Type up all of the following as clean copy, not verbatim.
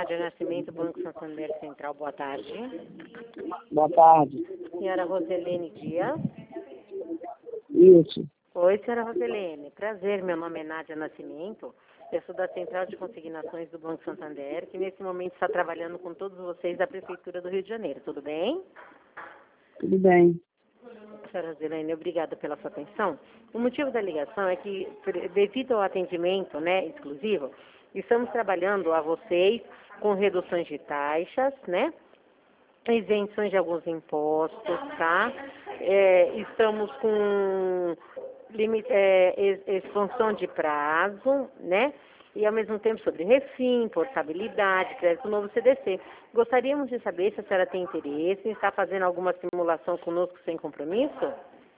Nádia Nascimento, Banco Santander Central, boa tarde. Boa tarde. Senhora Roselene Dias. Isso. Oi, senhora Roselene. Prazer, meu nome é Nádia Nascimento. Eu sou da Central de Consignações do Banco Santander, que nesse momento está trabalhando com todos vocês da Prefeitura do Rio de Janeiro. Tudo bem? Tudo bem. Senhora Roselene, obrigada pela sua atenção. O motivo da ligação é que, devido ao atendimento, exclusivo, estamos trabalhando a vocês com reduções de taxas, isenções de alguns impostos, tá? Estamos com expansão de prazo, E ao mesmo tempo sobre refim, portabilidade, crédito novo CDC. Gostaríamos de saber se a senhora tem interesse em estar fazendo alguma simulação conosco sem compromisso?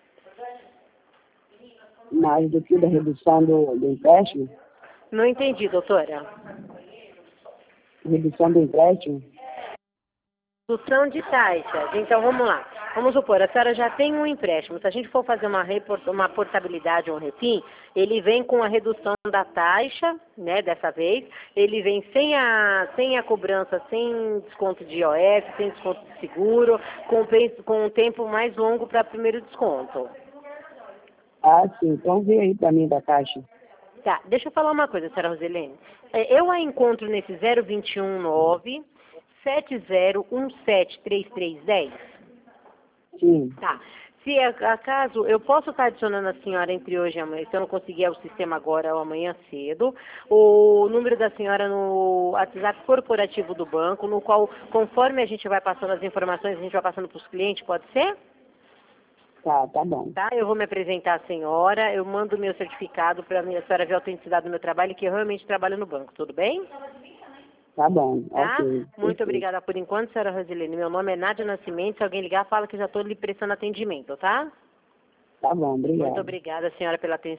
Mais do que da redução do empréstimo? Não entendi, doutora. Redução do empréstimo? Redução de taxas. Então, vamos lá. Vamos supor, a senhora já tem um empréstimo. Se a gente for fazer uma portabilidade ou um refim, ele vem com a redução da taxa, dessa vez. Ele vem sem a cobrança, sem desconto de IOF, sem desconto de seguro, com um tempo mais longo para primeiro desconto. Ah, sim. Então vê aí para mim da taxa. Tá, deixa eu falar uma coisa, senhora Roselene. Eu a encontro nesse 0219 70173310. Sim. Tá. Se acaso, eu posso estar adicionando a senhora entre hoje e amanhã, se eu não conseguir o sistema agora ou amanhã cedo, o número da senhora no WhatsApp corporativo do banco, no qual, conforme a gente vai passando as informações, a gente vai passando para os clientes, pode ser? Tá bom. Tá, eu vou me apresentar à senhora, eu mando o meu certificado para a senhora ver a autenticidade do meu trabalho, que eu realmente trabalho no banco, tudo bem? Tá bom, Tá? ok. Muito obrigada por enquanto, senhora Roselene. Meu nome é Nádia Nascimento. Se alguém ligar, fala que já estou lhe prestando atendimento, tá? Tá bom, obrigado. Muito obrigada, senhora, pela atenção.